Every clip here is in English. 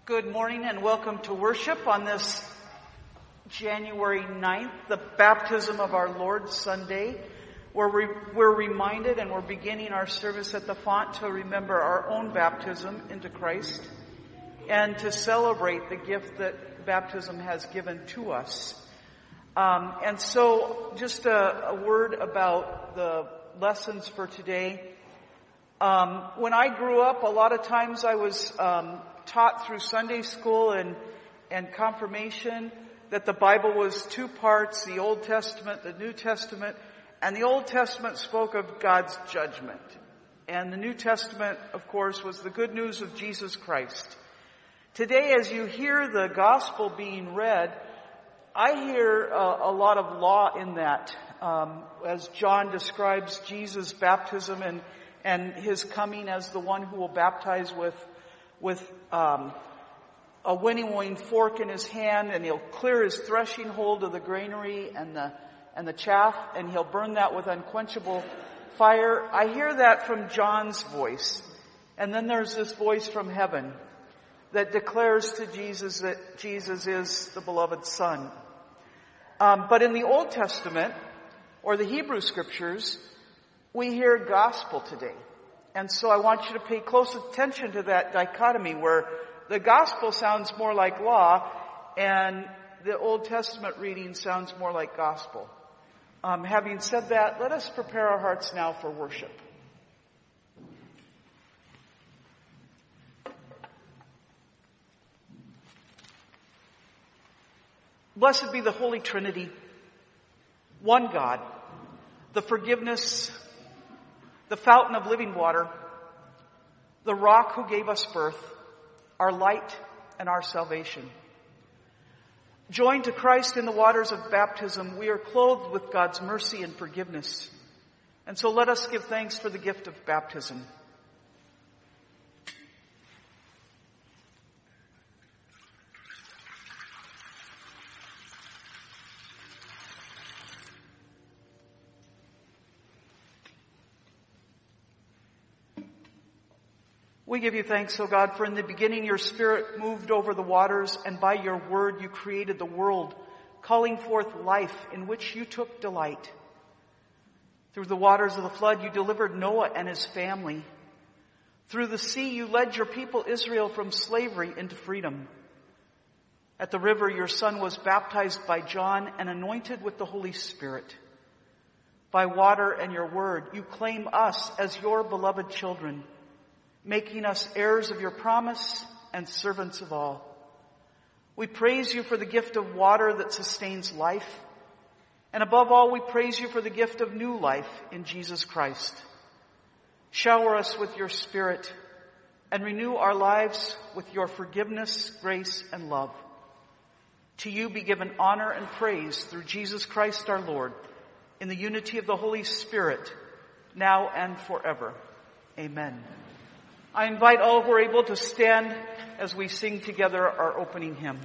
Good morning and welcome to worship on this January 9th, the baptism of our Lord Sunday, where we're reminded and we're beginning our service at the font to remember our own baptism into Christ and to celebrate the gift that baptism has given to us. And so just a word about the lessons for today. When I grew up, a lot of times I was taught through Sunday school and confirmation that the Bible was two parts, the Old Testament, the New Testament, and the Old Testament spoke of God's judgment. And the New Testament, of course, was the good news of Jesus Christ. Today, as you hear the gospel being read, I hear a lot of law in that, as John describes Jesus' baptism and his coming as the one who will baptize with a winnowing fork in his hand, and he'll clear his threshing hold of the granary and the chaff, and he'll burn that with unquenchable fire. I hear that from John's voice. And then there's this voice from heaven that declares to Jesus that Jesus is the beloved Son. But in the Old Testament, or the Hebrew Scriptures, we hear gospel today. And so I want you to pay close attention to that dichotomy where the gospel sounds more like law and the Old Testament reading sounds more like gospel. Having said that, let us prepare our hearts now for worship. Blessed be the Holy Trinity, one God, the forgiveness, the fountain of living water, the rock who gave us birth, our light and our salvation. Joined to Christ in the waters of baptism, we are clothed with God's mercy and forgiveness. And so let us give thanks for the gift of baptism. We give you thanks, O God, for in the beginning your Spirit moved over the waters, and by your word you created the world, calling forth life in which you took delight. Through the waters of the flood you delivered Noah and his family. Through the sea you led your people Israel from slavery into freedom. At the river your Son was baptized by John and anointed with the Holy Spirit. By water and your word you claim us as your beloved children, making us heirs of your promise and servants of all. We praise you for the gift of water that sustains life. And above all, we praise you for the gift of new life in Jesus Christ. Shower us with your Spirit and renew our lives with your forgiveness, grace, and love. To you be given honor and praise through Jesus Christ our Lord, in the unity of the Holy Spirit, now and forever. Amen. I invite all who are able to stand as we sing together our opening hymn.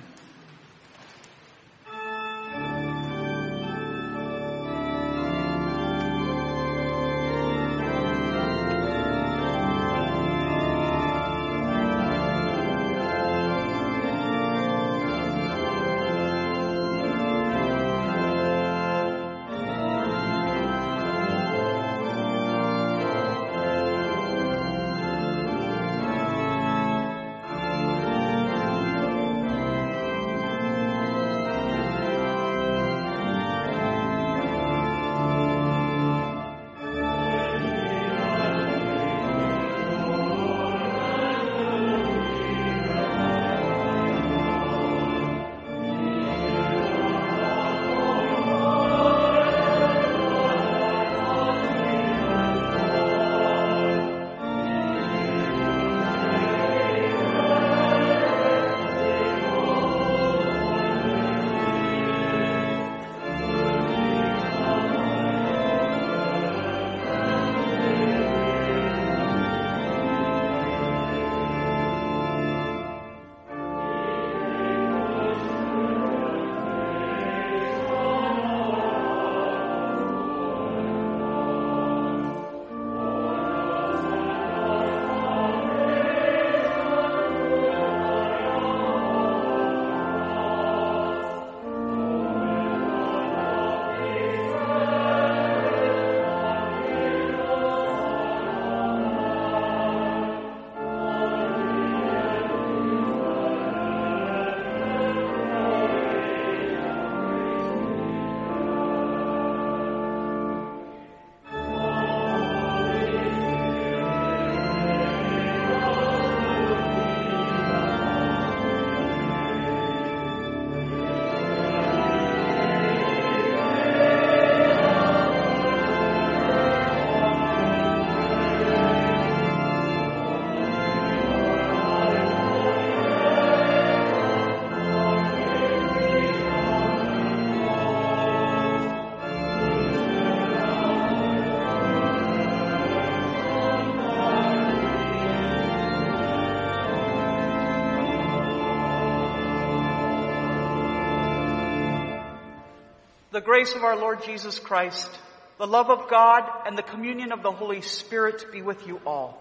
The grace of our Lord Jesus Christ, the love of God, and the communion of the Holy Spirit be with you all.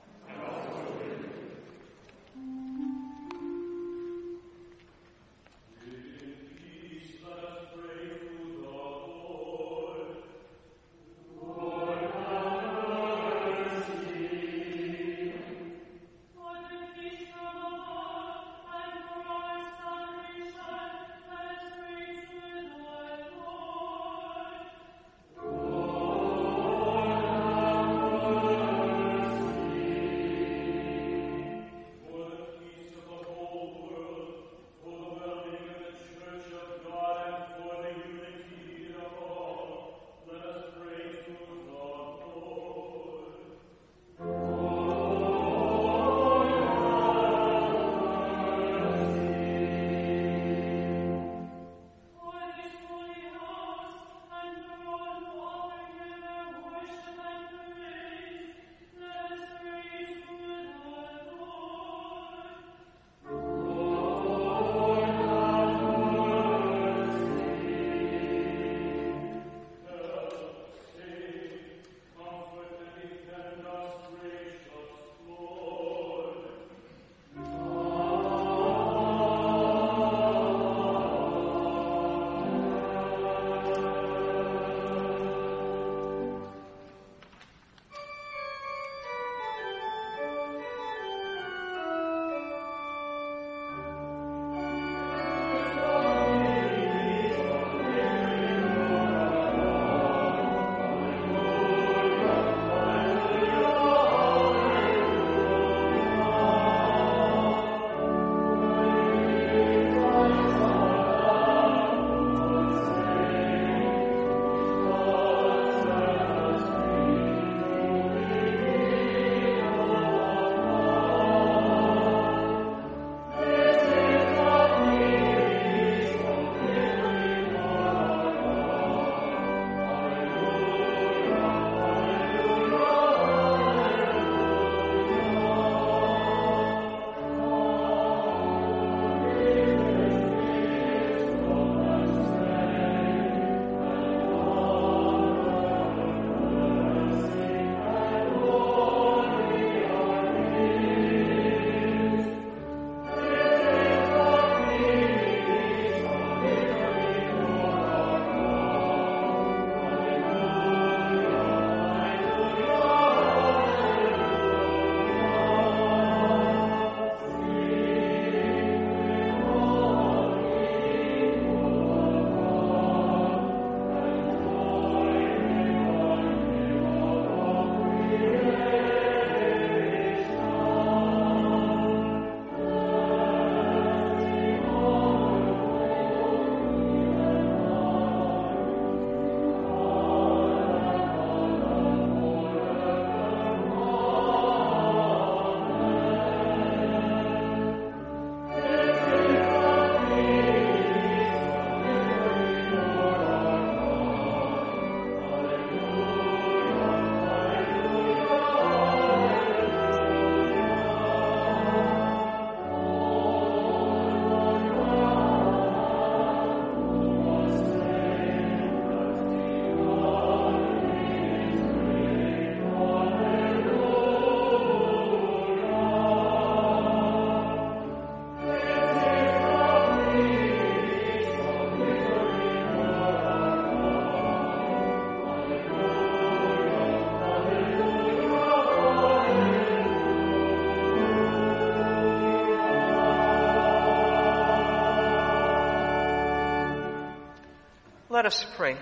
Let us pray.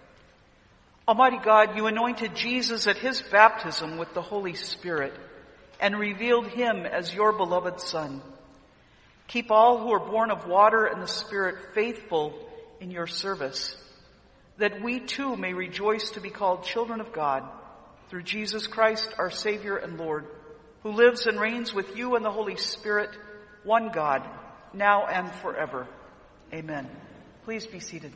Almighty God, you anointed Jesus at his baptism with the Holy Spirit and revealed him as your beloved Son. Keep all who are born of water and the Spirit faithful in your service, that we too may rejoice to be called children of God through Jesus Christ, our Savior and Lord, who lives and reigns with you and the Holy Spirit, one God, now and forever. Amen. Please be seated.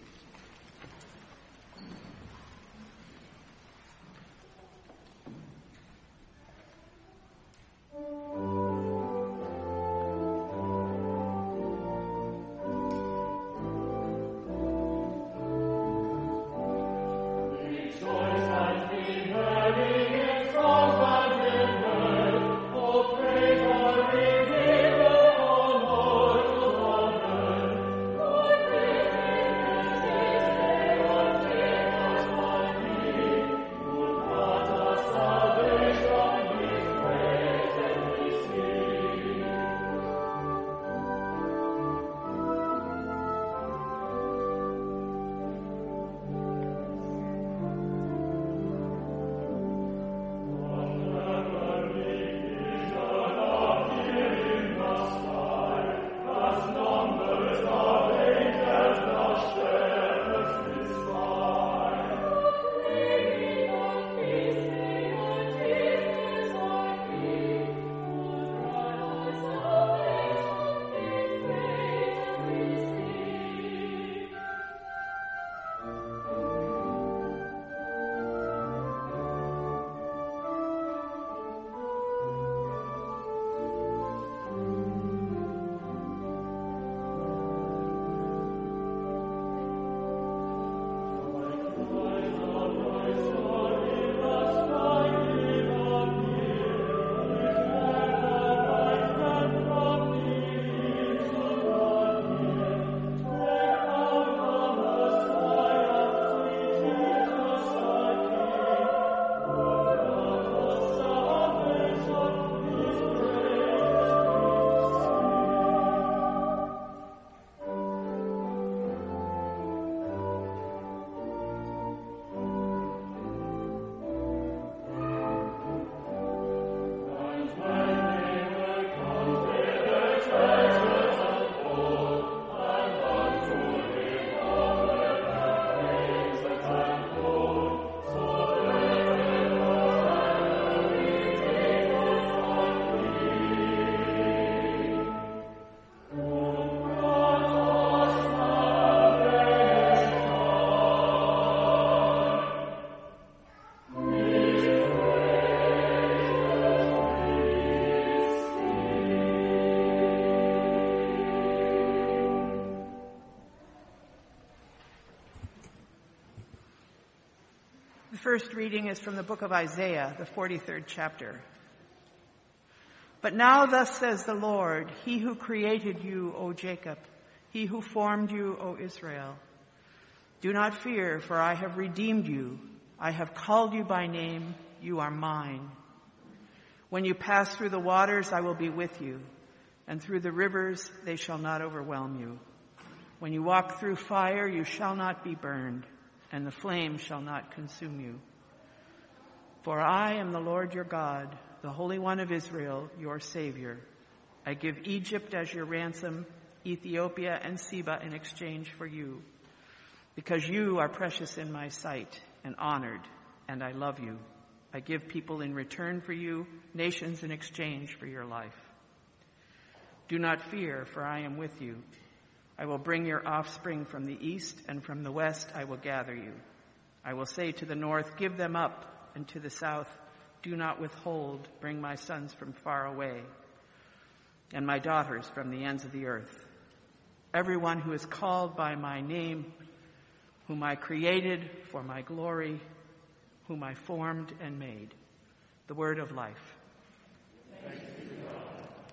first reading is from the book of Isaiah, the 43rd chapter. But now thus says the Lord, he who created you, O Jacob, he who formed you, O Israel. Do not fear, for I have redeemed you. I have called you by name. You are mine. When you pass through the waters, I will be with you, and through the rivers, they shall not overwhelm you. When you walk through fire, you shall not be burned, and the flame shall not consume you. For I am the Lord your God, the Holy One of Israel, your Savior. I give Egypt as your ransom, Ethiopia and Seba in exchange for you, because you are precious in my sight and honored, and I love you. I give people in return for you, nations in exchange for your life. Do not fear, for I am with you. I will bring your offspring from the east, and from the west I will gather you. I will say to the north, give them up, and to the south, do not withhold. Bring my sons from far away, and my daughters from the ends of the earth. Everyone who is called by my name, whom I created for my glory, whom I formed and made. The word of life. Thanks be to God.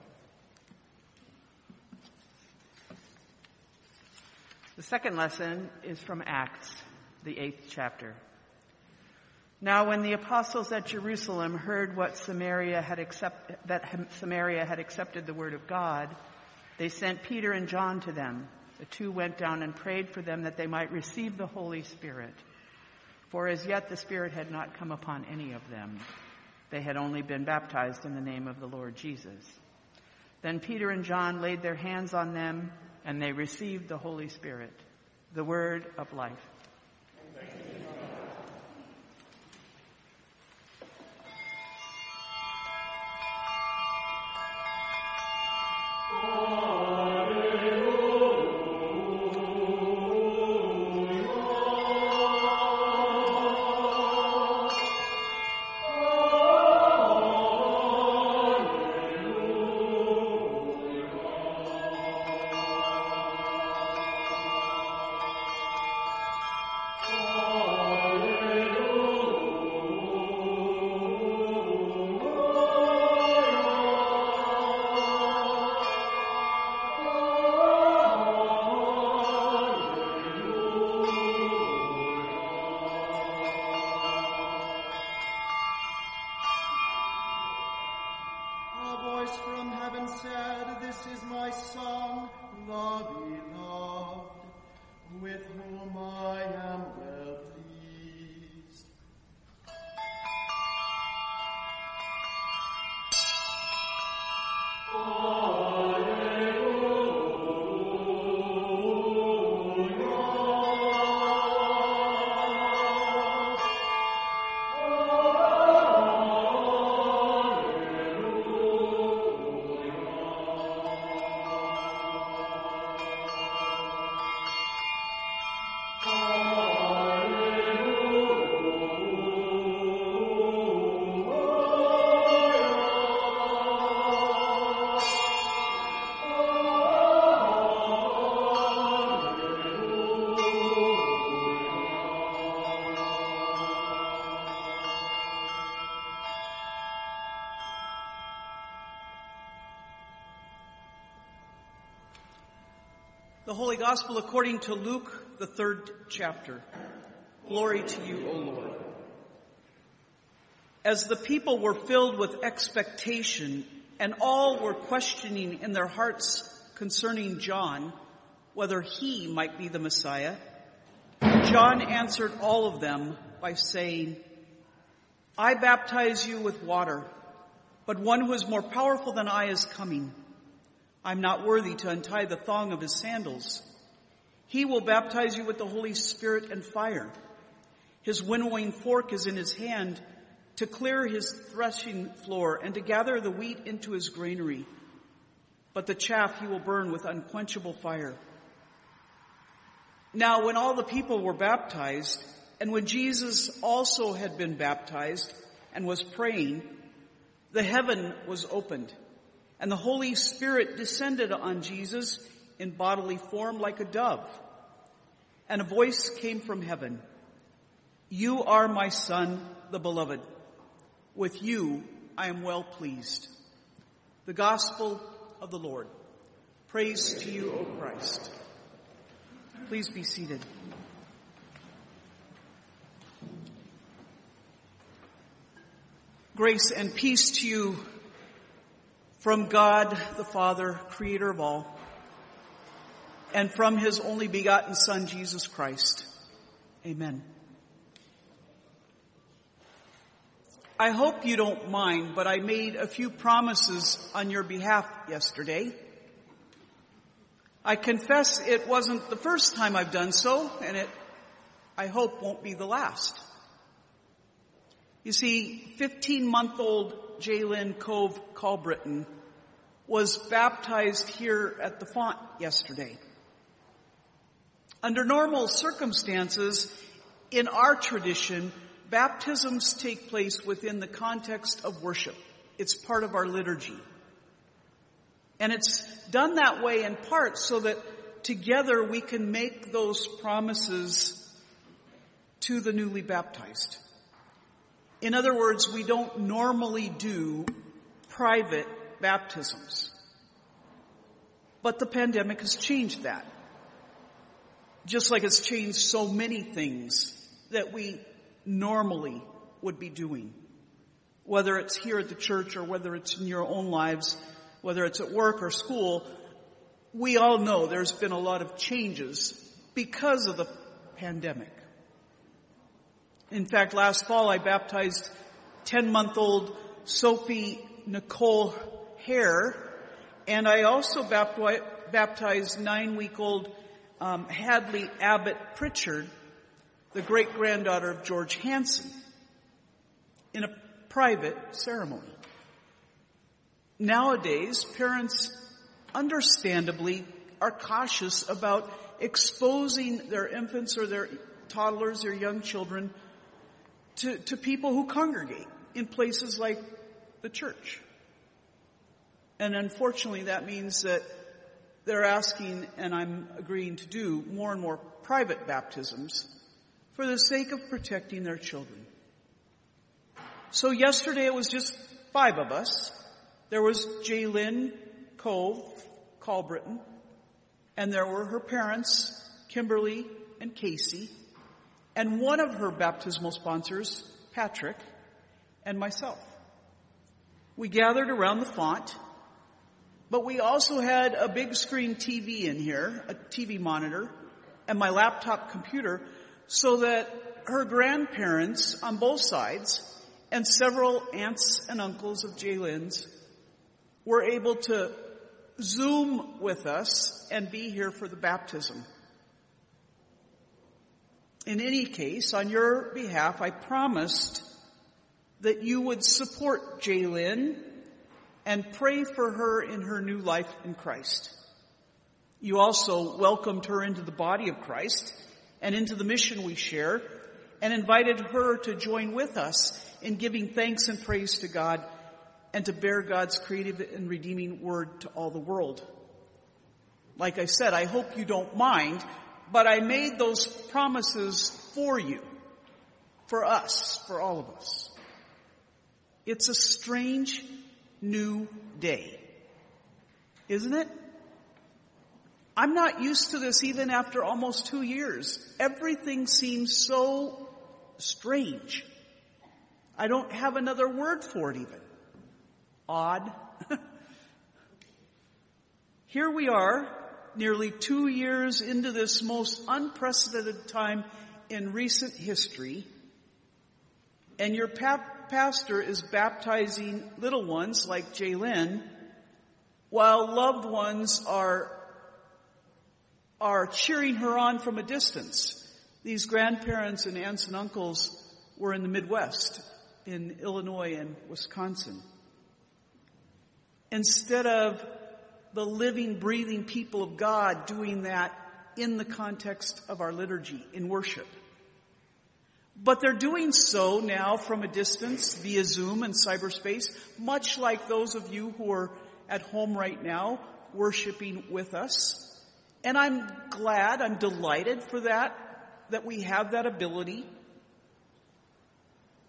The second lesson is from Acts, the 8th chapter. Now when the apostles at Jerusalem heard that Samaria had accepted the word of God, they sent Peter and John to them. The two went down and prayed for them that they might receive the Holy Spirit. For as yet the Spirit had not come upon any of them. They had only been baptized in the name of the Lord Jesus. Then Peter and John laid their hands on them, and they received the Holy Spirit, the word of life. The Holy Gospel according to Luke, the 3rd chapter. Glory to you, O Lord. As the people were filled with expectation, and all were questioning in their hearts concerning John, whether he might be the Messiah, John answered all of them by saying, I baptize you with water, but one who is more powerful than I is coming. I'm not worthy to untie the thong of his sandals. He will baptize you with the Holy Spirit and fire. His winnowing fork is in his hand to clear his threshing floor and to gather the wheat into his granary. But the chaff he will burn with unquenchable fire. Now when all the people were baptized, and when Jesus also had been baptized and was praying, the heaven was opened. And the Holy Spirit descended on Jesus in bodily form like a dove. And a voice came from heaven. You are my Son, the beloved. With you I am well pleased. The gospel of the Lord. Praise to you, O Christ. Please be seated. Grace and peace to you from God the Father, creator of all, and from his only begotten Son, Jesus Christ. Amen. I hope you don't mind, but I made a few promises on your behalf yesterday. I confess it wasn't the first time I've done so, and it, I hope, won't be the last. You see, 15-month-old Jaylyn Cove Colbritton was baptized here at the font yesterday. Under normal circumstances, in our tradition, baptisms take place within the context of worship. It's part of our liturgy. And it's done that way in part so that together we can make those promises to the newly baptized. In other words, we don't normally do private baptisms. But the pandemic has changed that. Just like it's changed so many things that we normally would be doing. Whether it's here at the church or whether it's in your own lives, whether it's at work or school, we all know there's been a lot of changes because of the pandemic. In fact, last fall I baptized 10-month-old Sophie Nicole Hare, and I also baptized 9-week-old Hadley Abbott Pritchard, the great-granddaughter of George Hansen, in a private ceremony. Nowadays, parents understandably are cautious about exposing their infants or their toddlers, their young children, to people who congregate in places like the church. And unfortunately, that means that they're asking, and I'm agreeing to do, more and more private baptisms for the sake of protecting their children. So yesterday it was just 5 of us. There was Jaylyn Cove Colbritton, and there were her parents, Kimberly and Casey, and one of her baptismal sponsors, Patrick, and myself. We gathered around the font, but we also had a big screen TV in here, a TV monitor, and my laptop computer, so that her grandparents on both sides and several aunts and uncles of Jaylyn's were able to Zoom with us and be here for the baptism. In any case, on your behalf, I promised that you would support Jaylyn and pray for her in her new life in Christ. You also welcomed her into the body of Christ and into the mission we share, and invited her to join with us in giving thanks and praise to God and to bear God's creative and redeeming word to all the world. Like I said, I hope you don't mind, but I made those promises for you, for us, for all of us. It's a strange new day, isn't it? I'm not used to this even after almost 2 years. Everything seems so strange. I don't have another word for it even. Odd. Here we are, nearly 2 years into this most unprecedented time in recent history, and your pastor is baptizing little ones like Jaylyn, while loved ones are cheering her on from a distance. These grandparents and aunts and uncles were in the Midwest, in Illinois and Wisconsin. Instead of the living, breathing people of God doing that in the context of our liturgy, in worship. But they're doing so now from a distance via Zoom and cyberspace, much like those of you who are at home right now worshiping with us. And I'm glad, I'm delighted for that we have that ability.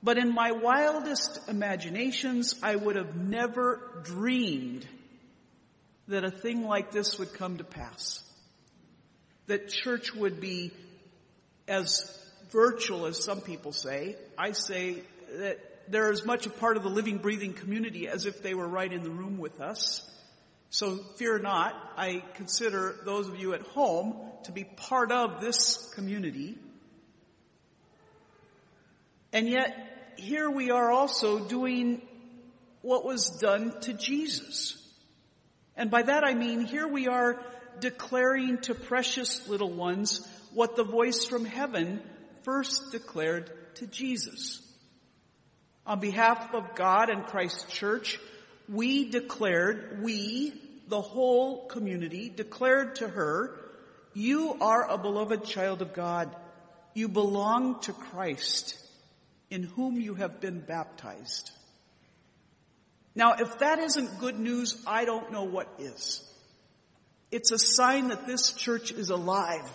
But in my wildest imaginations, I would have never dreamed that a thing like this would come to pass. That church would be as virtual as some people say. I say that they're as much a part of the living, breathing community as if they were right in the room with us. So fear not, I consider those of you at home to be part of this community. And yet, here we are also doing what was done to Jesus. And by that I mean, here we are declaring to precious little ones what the voice from heaven first declared to Jesus. On behalf of God and Christ's church, we, the whole community, declared to her, you are a beloved child of God. You belong to Christ, in whom you have been baptized. Now, if that isn't good news, I don't know what is. It's a sign that this church is alive.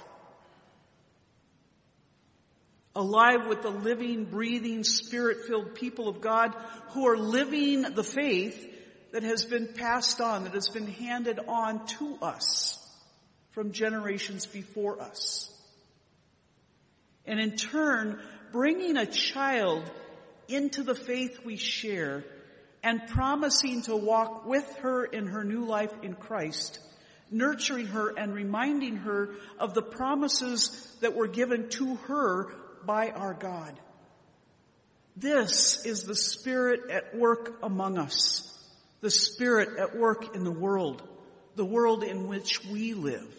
Alive with the living, breathing, spirit-filled people of God who are living the faith that has been passed on, that has been handed on to us from generations before us. And in turn, bringing a child into the faith we share and promising to walk with her in her new life in Christ, nurturing her and reminding her of the promises that were given to her by our God. This is the Spirit at work among us, the Spirit at work in the world in which we live.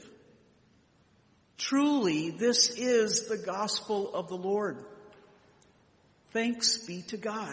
Truly, this is the gospel of the Lord. Thanks be to God.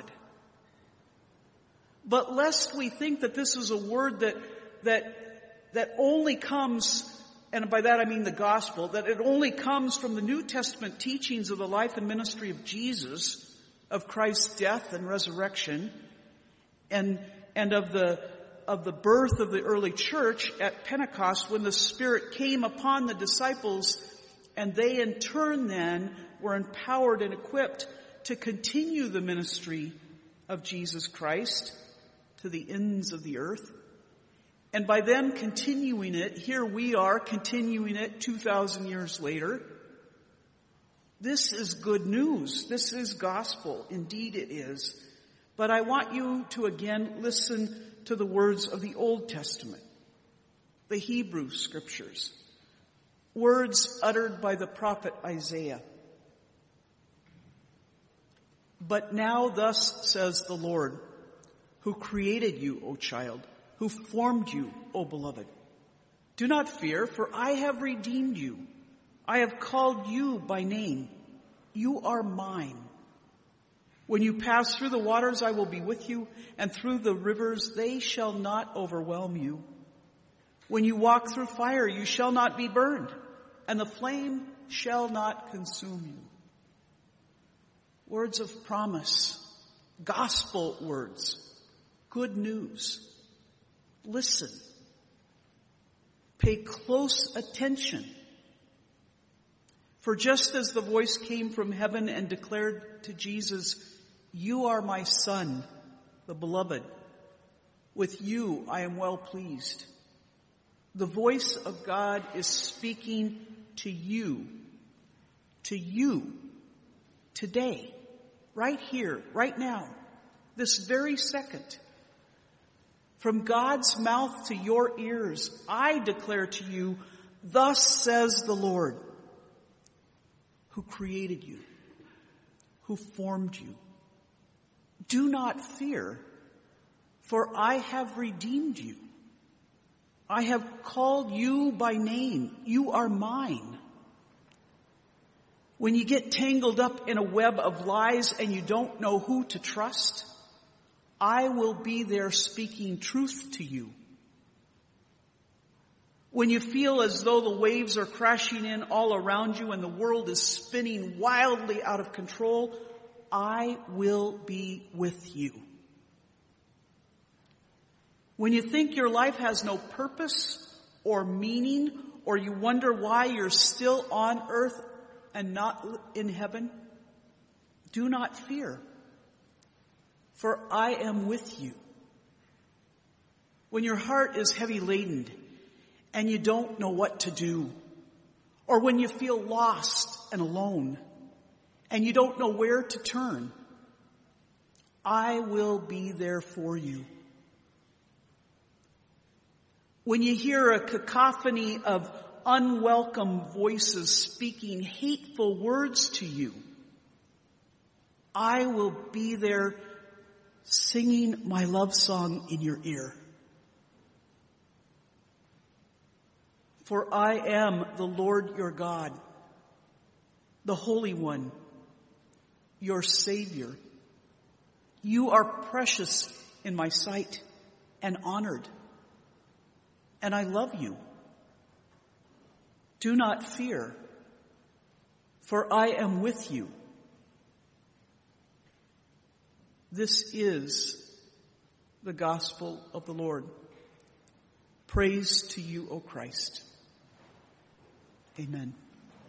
But lest we think that this is a word that only comes, and by that I mean the gospel, that it only comes from the New Testament teachings of the life and ministry of Jesus, of Christ's death and resurrection, and of the birth of the early church at Pentecost when the Spirit came upon the disciples, and they in turn then were empowered and equipped to continue the ministry of Jesus Christ to the ends of the earth. And by them continuing it, here we are continuing it 2,000 years later. This is good news. This is gospel. Indeed it is. But I want you to again listen to the words of the Old Testament, the Hebrew Scriptures, words uttered by the prophet Isaiah. But now thus says the Lord, who created you, O child, who formed you, O beloved. Do not fear, for I have redeemed you. I have called you by name. You are mine. When you pass through the waters, I will be with you, and through the rivers, they shall not overwhelm you. When you walk through fire, you shall not be burned, and the flame shall not consume you. Words of promise, gospel words, good news. Listen. Pay close attention. For just as the voice came from heaven and declared to Jesus, you are my son, the beloved. With you I am well pleased. The voice of God is speaking to you today, right here, right now, this very second. From God's mouth to your ears, I declare to you, thus says the Lord, who created you, who formed you. Do not fear, for I have redeemed you. I have called you by name. You are mine. When you get tangled up in a web of lies and you don't know who to trust, I will be there speaking truth to you. When you feel as though the waves are crashing in all around you and the world is spinning wildly out of control, I will be with you. When you think your life has no purpose or meaning, or you wonder why you're still on earth and not in heaven, do not fear, for I am with you. When your heart is heavy laden and you don't know what to do, or when you feel lost and alone and you don't know where to turn, I will be there for you. When you hear a cacophony of unwelcome voices speaking hateful words to you, I will be there singing my love song in your ear. For I am the Lord your God, the Holy One, your Savior. You are precious in my sight and honored, and I love you. Do not fear, for I am with you. This is the gospel of the Lord. Praise to you, O Christ. Amen.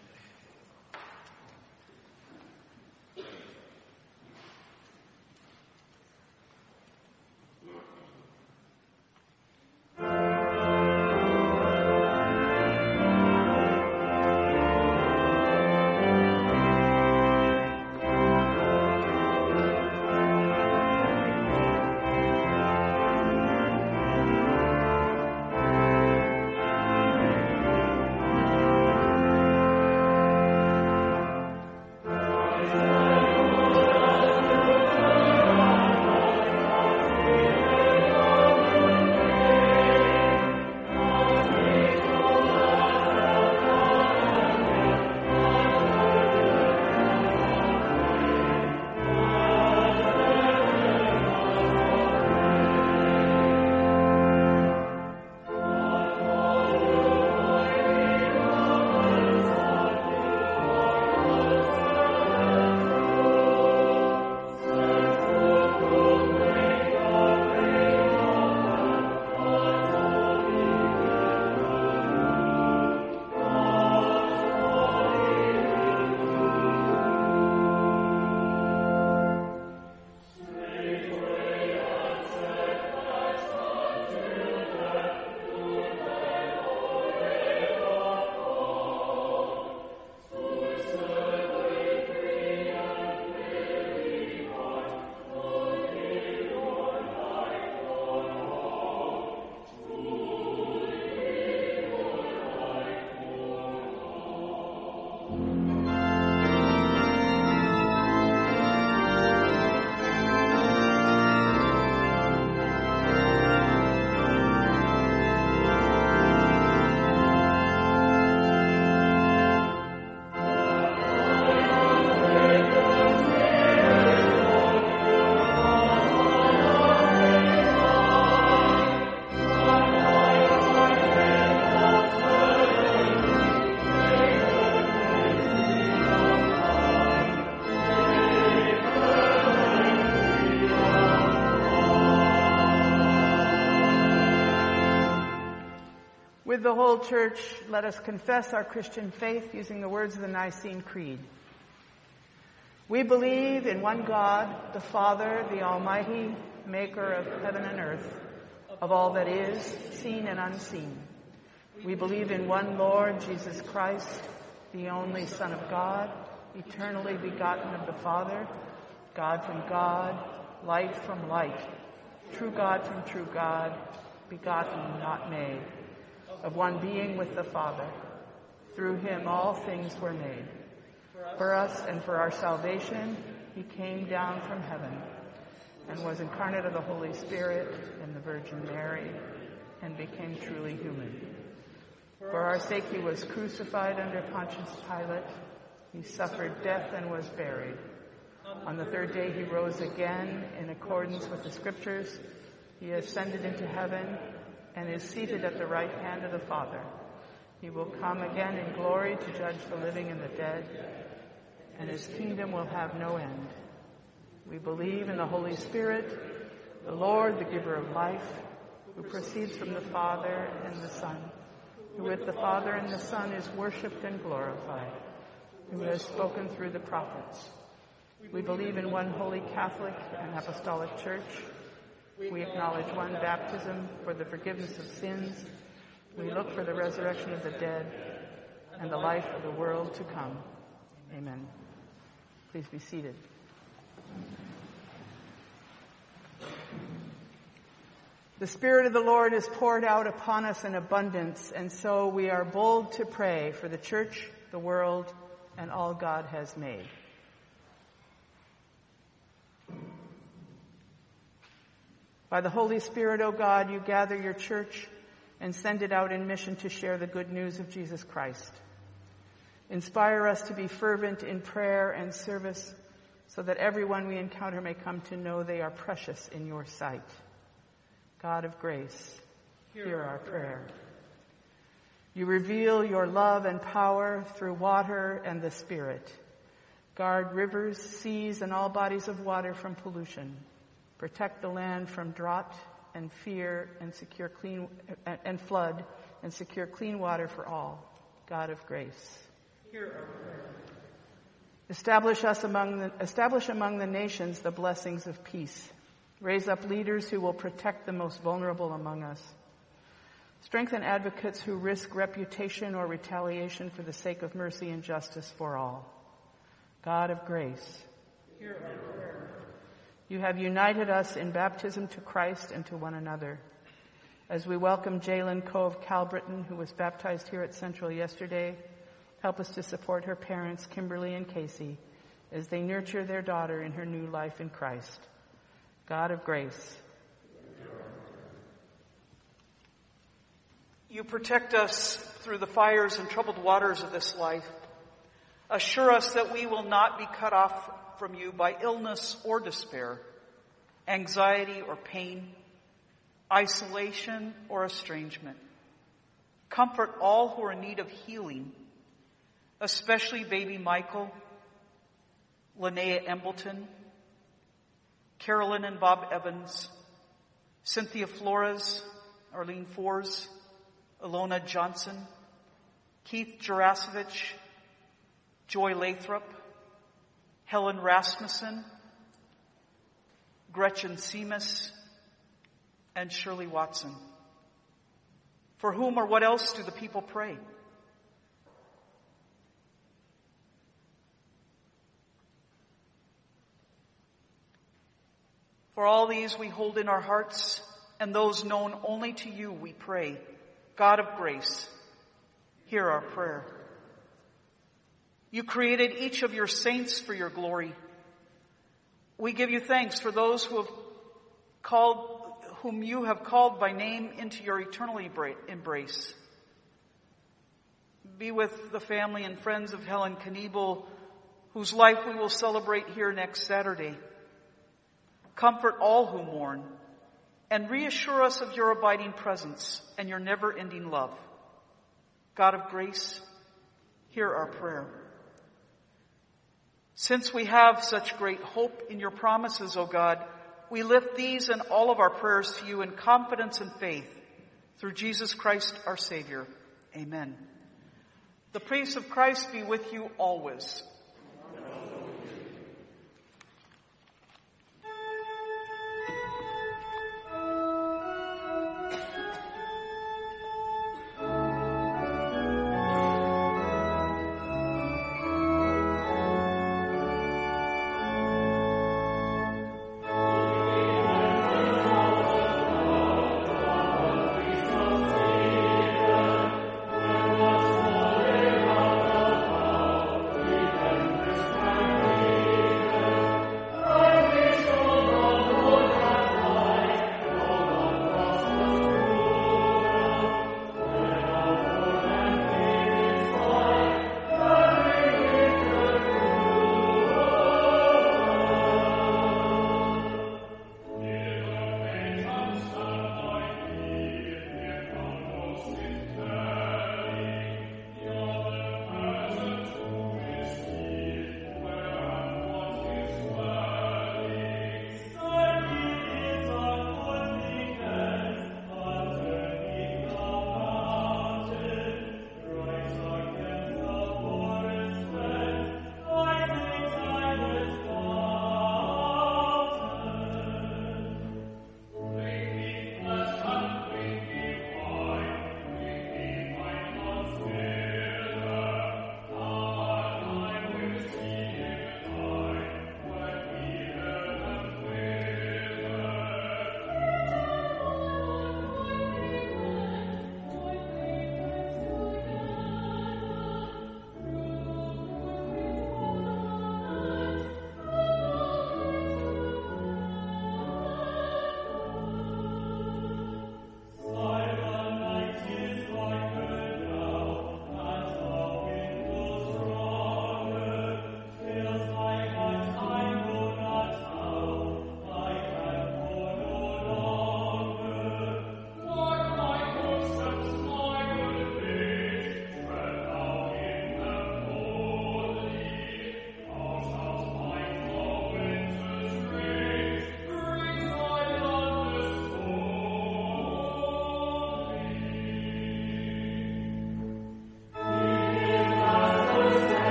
With the whole church, let us confess our Christian faith using the words of the Nicene Creed. We believe in one God, the Father, the Almighty, maker of heaven and earth, of all that is, seen and unseen. We believe in one Lord, Jesus Christ, the only Son of God, eternally begotten of the Father, God from God, light from light, true God from true God, begotten, not made, of one being with the Father. Through him all things were made. For us and for our salvation, he came down from heaven and was incarnate of the Holy Spirit and the Virgin Mary and became truly human. For our sake he was crucified under Pontius Pilate. He suffered death and was buried. On the third day he rose again in accordance with the Scriptures. He ascended into heaven and is seated at the right hand of the Father. He will come again in glory to judge the living and the dead, and his kingdom will have no end. We believe in the Holy Spirit, the Lord, the giver of life, who proceeds from the Father and the Son, who with the Father and the Son is worshipped and glorified, who has spoken through the prophets. We believe in one holy Catholic and Apostolic Church. We acknowledge one baptism for the forgiveness of sins. We look for the resurrection of the dead and the life of the world to come. Amen. Please be seated. The Spirit of the Lord is poured out upon us in abundance, and so we are bold to pray for the church, the world, and all God has made. By the Holy Spirit, O God, you gather your church and send it out in mission to share the good news of Jesus Christ. Inspire us to be fervent in prayer and service so that everyone we encounter may come to know they are precious in your sight. God of grace, hear our prayer. You reveal your love and power through water and the Spirit. Guard rivers, seas, and all bodies of water from pollution. Protect the land from drought and fear and secure clean and flood and secure clean water for all. God of grace, hear our prayer. Establish among the nations the blessings of peace. Raise up leaders who will protect the most vulnerable among us. Strengthen advocates who risk reputation or retaliation for the sake of mercy and justice for all. God of grace, hear our prayer. You have united us in baptism to Christ and to one another. As we welcome Jalen Cove Calbritton, who was baptized here at Central yesterday, help us to support her parents, Kimberly and Casey, as they nurture their daughter in her new life in Christ. God of grace, you protect us through the fires and troubled waters of this life. Assure us that we will not be cut off from you by illness or despair, anxiety or pain, isolation or estrangement. Comfort all who are in need of healing, especially baby Michael, Linnea Embleton, Carolyn and Bob Evans, Cynthia Flores, Arlene Fors, Ilona Johnson, Keith Jarasovich, Joy Lathrop, Helen Rasmussen, Gretchen Seamus, and Shirley Watson. For whom or what else do the people pray? For all these we hold in our hearts, and those known only to you we pray. God of grace, hear our prayer. You created each of your saints for your glory. We give you thanks for those whom you have called by name into your eternal embrace. Be with the family and friends of Helen Kniebel, whose life we will celebrate here next Saturday. Comfort all who mourn, and reassure us of your abiding presence and your never-ending love. God of grace, hear our prayer. Since we have such great hope in your promises, O God, we lift these and all of our prayers to you in confidence and faith through Jesus Christ our Savior. Amen. The peace of Christ be with you always.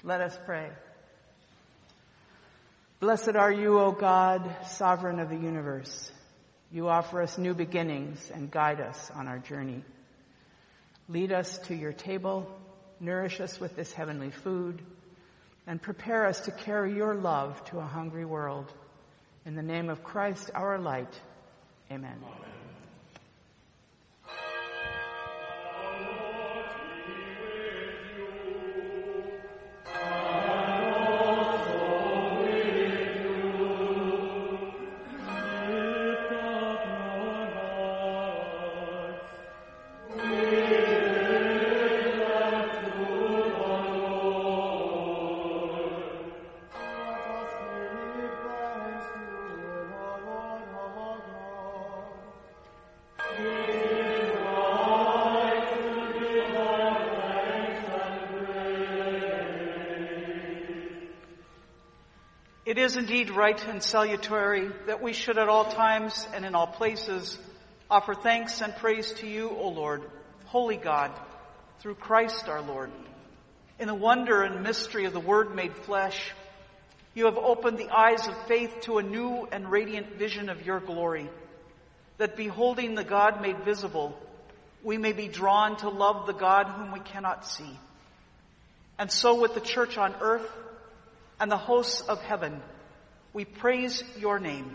Let us pray. Blessed are you, O God, sovereign of the universe. You offer us new beginnings and guide us on our journey. Lead us to your table, nourish us with this heavenly food, and prepare us to carry your love to a hungry world. In the name of Christ, our light. Amen. It is indeed right and salutary that we should at all times and in all places offer thanks and praise to you, O Lord, holy God, through Christ our Lord. In the wonder and mystery of the Word made flesh, you have opened the eyes of faith to a new and radiant vision of your glory, that beholding the God made visible, we may be drawn to love the God whom we cannot see. And so with the church on earth and the hosts of heaven, we praise your name.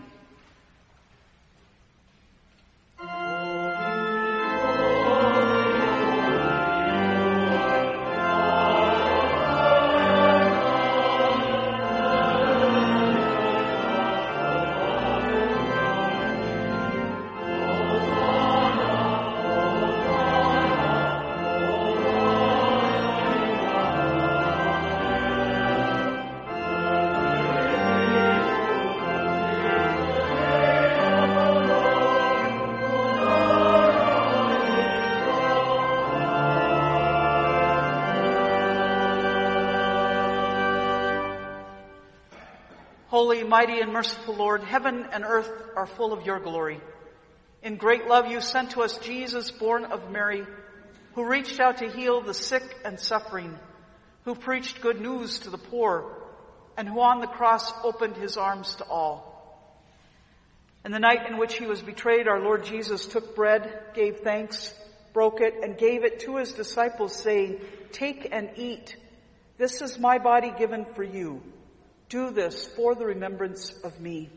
Holy, mighty, and merciful Lord, heaven and earth are full of your glory. In great love you sent to us Jesus, born of Mary, who reached out to heal the sick and suffering, who preached good news to the poor, and who on the cross opened his arms to all. And the night in which he was betrayed, our Lord Jesus took bread, gave thanks, broke it, and gave it to his disciples, saying, "Take and eat. This is my body given for you. Do this for the remembrance of me."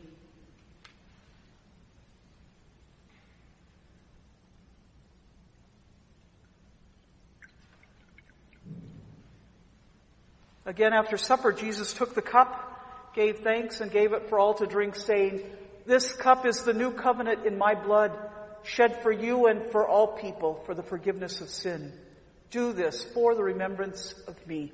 Again, after supper, Jesus took the cup, gave thanks, and gave it for all to drink, saying, "This cup is the new covenant in my blood, shed for you and for all people for the forgiveness of sin. Do this for the remembrance of me."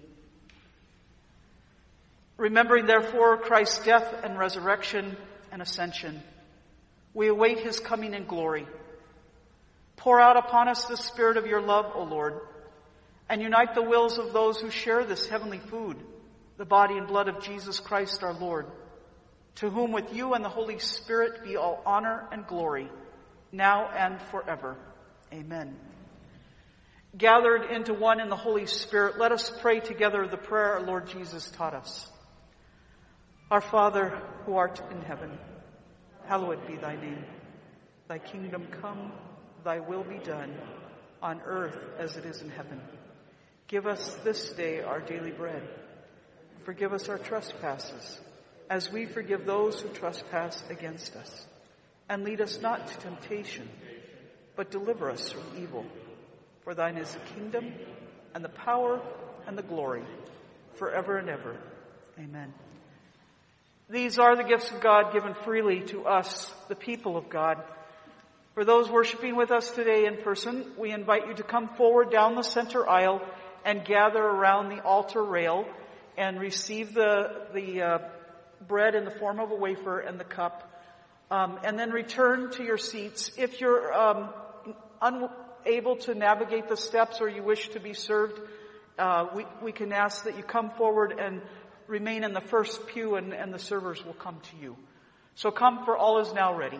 Remembering, therefore, Christ's death and resurrection and ascension, we await his coming in glory. Pour out upon us the Spirit of your love, O Lord, and unite the wills of those who share this heavenly food, the body and blood of Jesus Christ our Lord, to whom with you and the Holy Spirit be all honor and glory, now and forever. Amen. Gathered into one in the Holy Spirit, let us pray together the prayer our Lord Jesus taught us. Our Father, who art in heaven, hallowed be thy name. Thy kingdom come, thy will be done, on earth as it is in heaven. Give us this day our daily bread. Forgive us our trespasses, as we forgive those who trespass against us. And lead us not to temptation, but deliver us from evil. For thine is the kingdom, and the power, and the glory, forever and ever. Amen. These are the gifts of God given freely to us, the people of God. For those worshiping with us today in person, we invite you to come forward down the center aisle and gather around the altar rail and receive the bread in the form of a wafer and the cup, and then return to your seats. If you're unable to navigate the steps or you wish to be served, we can ask that you come forward and remain in the first pew, and the servers will come to you. So come, for all is now ready.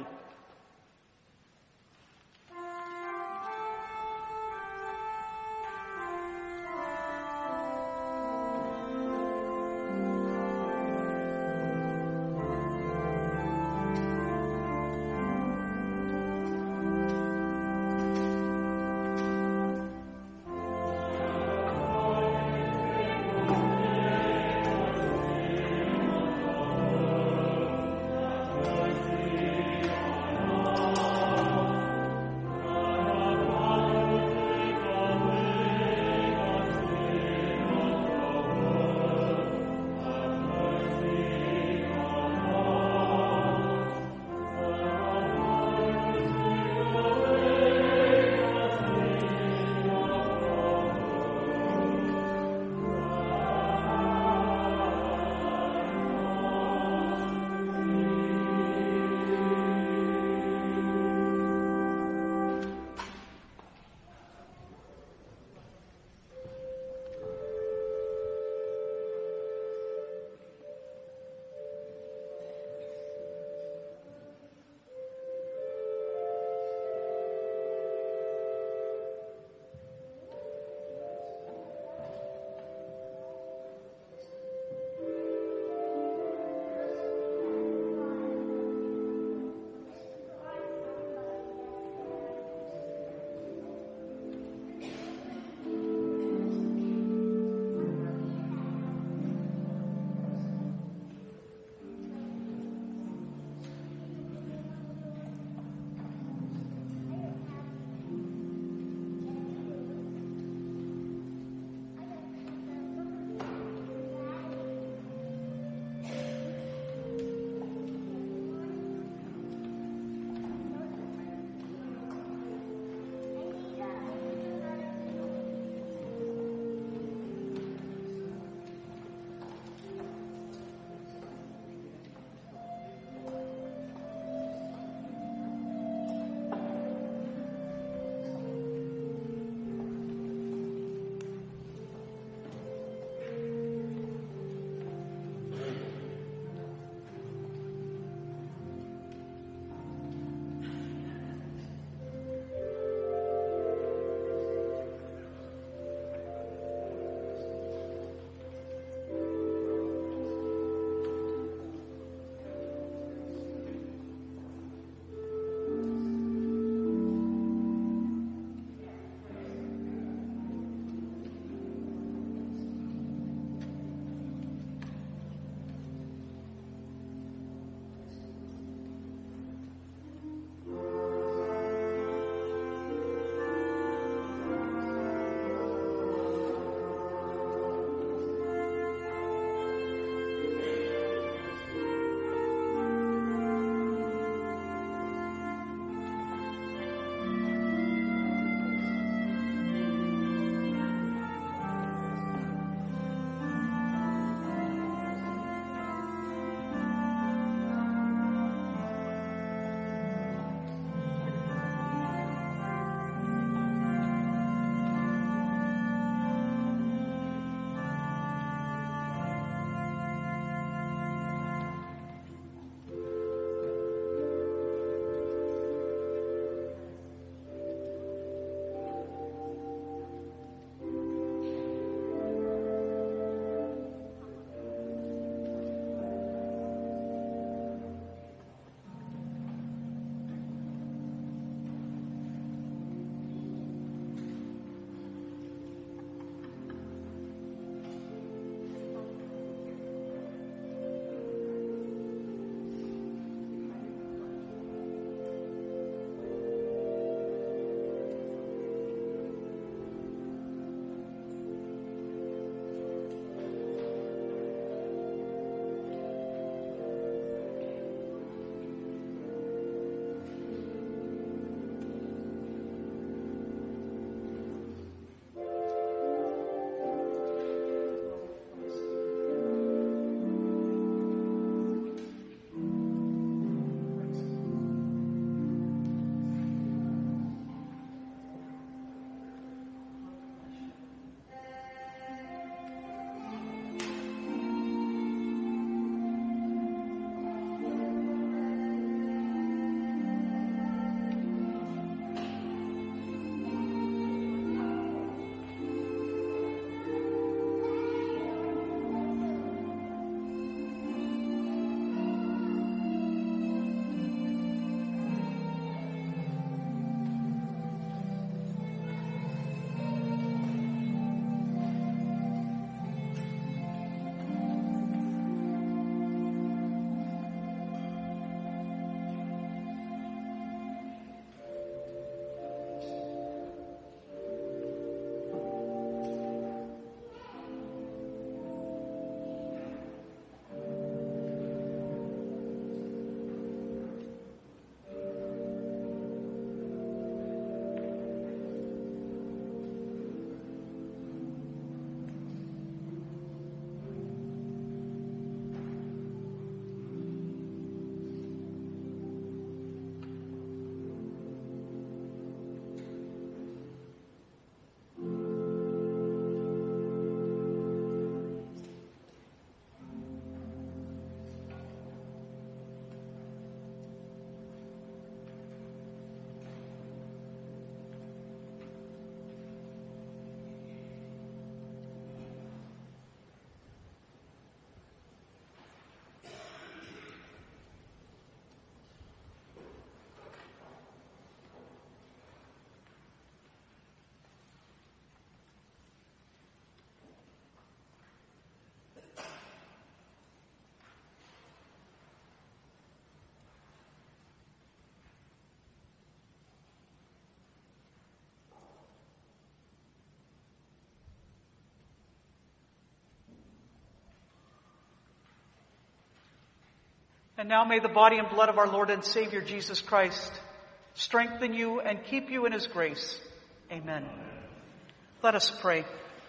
And now may the body and blood of our Lord and Savior Jesus Christ strengthen you and keep you in his grace. Amen. Let us pray.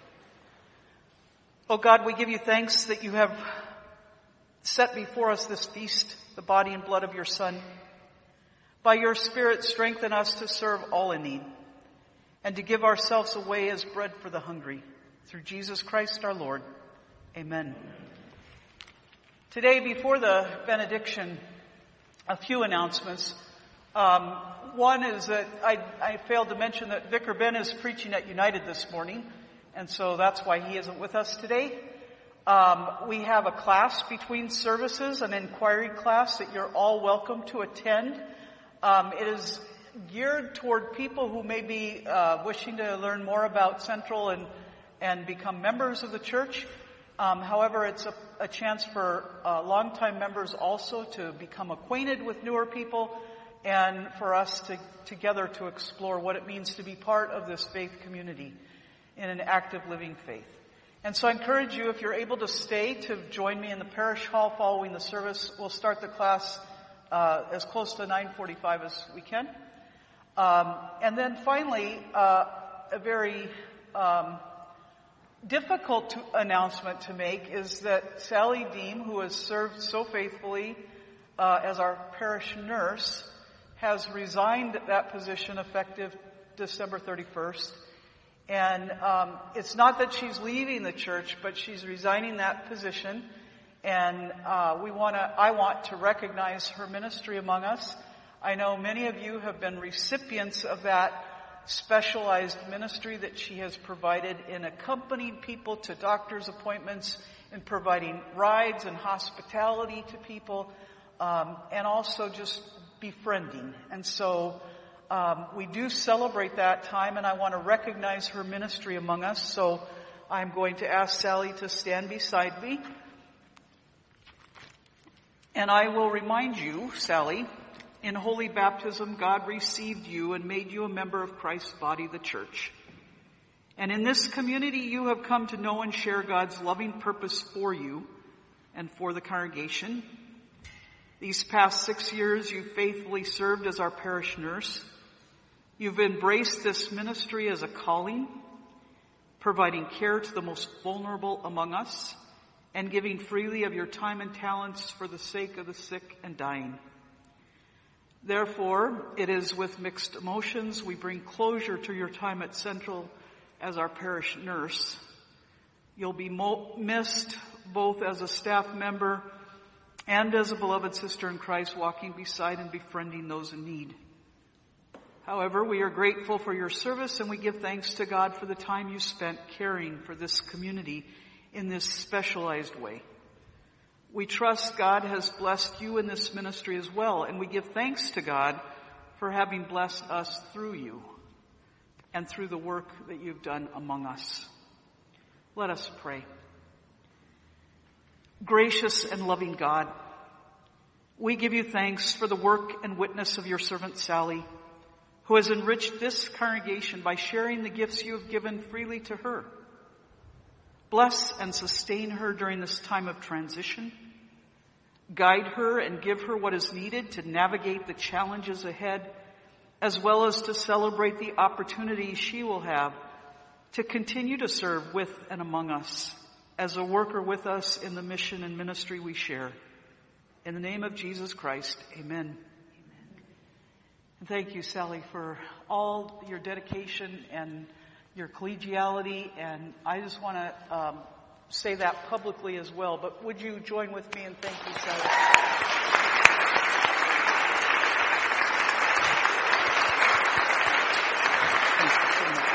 Oh God, we give you thanks that you have set before us this feast, the body and blood of your Son. By your Spirit, strengthen us to serve all in need and to give ourselves away as bread for the hungry. Through Jesus Christ our Lord. Amen. Today, before the benediction, a few announcements. One is that I failed to mention that Vicar Ben is preaching at United this morning, and so that's why he isn't with us today. We have a class between services, an inquiry class that you're all welcome to attend. It is geared toward people who may be wishing to learn more about Central and become members of the church. However, it's a chance for longtime members also to become acquainted with newer people and for us together to explore what it means to be part of this faith community in an active living faith. And so I encourage you, if you're able to stay, to join me in the parish hall following the service. We'll start the class as close to 9:45 as we can. And then finally, a very difficult announcement to make is that Sally Deem, who has served so faithfully as our parish nurse, has resigned that position effective December 31st. And it's not that she's leaving the church, but she's resigning that position. And I want to recognize her ministry among us. I know many of you have been recipients of that specialized ministry that she has provided in accompanying people to doctor's appointments, in providing rides and hospitality to people, and also just befriending. And so we do celebrate that time, and I want to recognize her ministry among us. So I'm going to ask Sally to stand beside me. And I will remind you, Sally, in holy baptism, God received you and made you a member of Christ's body, the church. And in this community, you have come to know and share God's loving purpose for you and for the congregation. These past 6 years, you've faithfully served as our parish nurse. You've embraced this ministry as a calling, providing care to the most vulnerable among us, and giving freely of your time and talents for the sake of the sick and dying. Therefore, it is with mixed emotions we bring closure to your time at Central as our parish nurse. You'll be missed both as a staff member and as a beloved sister in Christ, walking beside and befriending those in need. However, we are grateful for your service, and we give thanks to God for the time you spent caring for this community in this specialized way. We trust God has blessed you in this ministry as well, and we give thanks to God for having blessed us through you and through the work that you've done among us. Let us pray. Gracious and loving God, we give you thanks for the work and witness of your servant Sally, who has enriched this congregation by sharing the gifts you have given freely to her. Bless and sustain her during this time of transition. Guide her and give her what is needed to navigate the challenges ahead, as well as to celebrate the opportunities she will have to continue to serve with and among us as a worker with us in the mission and ministry we share. In the name of Jesus Christ, amen. And thank you, Sally, for all your dedication and your collegiality, and I just want to say that publicly as well. But would you join with me and thank you, Sally? Thank you so much.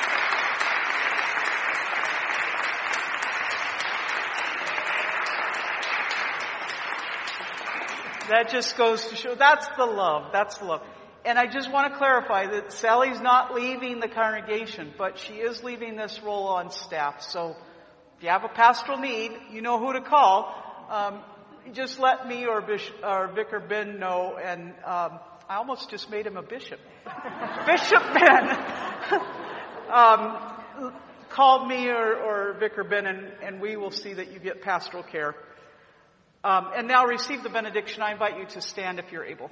That just goes to show that's the love. That's the love. And I just want to clarify that Sally's not leaving the congregation, but she is leaving this role on staff. So if you have a pastoral need, you know who to call. Just let me or Vicar Ben know. And I almost just made him a bishop. Bishop Ben. Call me or Vicar Ben, and we will see that you get pastoral care. And now receive the benediction. I invite you to stand if you're able.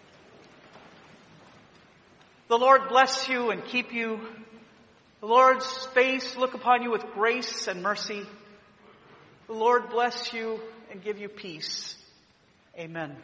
The Lord bless you and keep you. The Lord's face look upon you with grace and mercy. The Lord bless you and give you peace. Amen.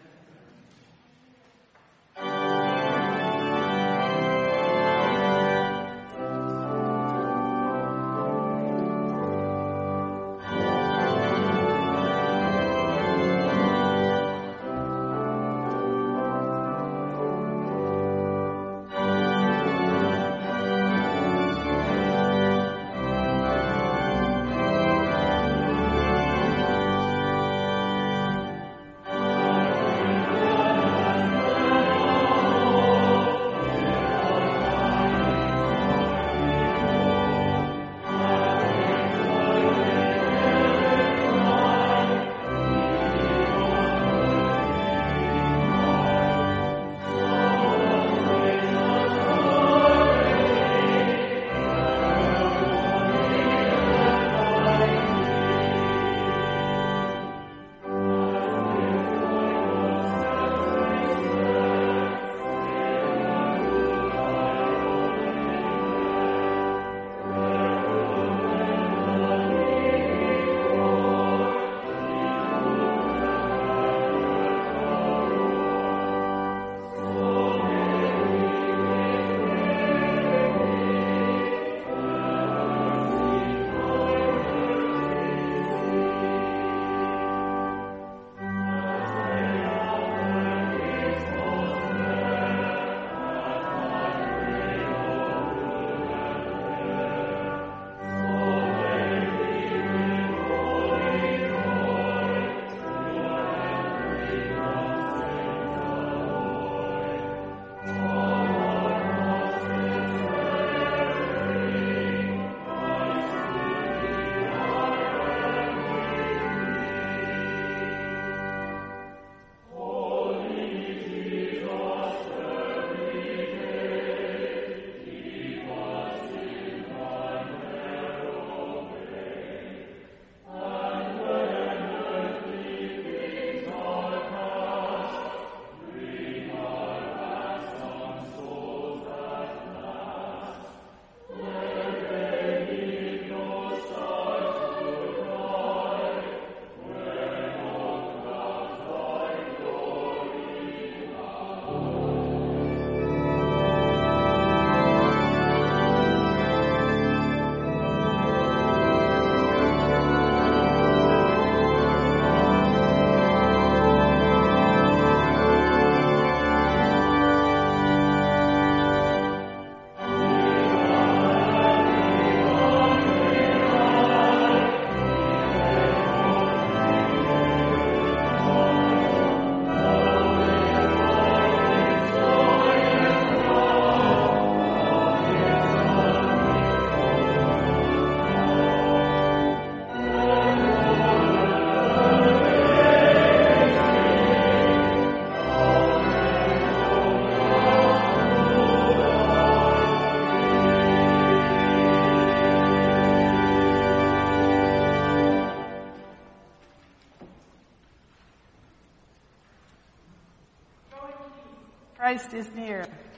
Christ is near.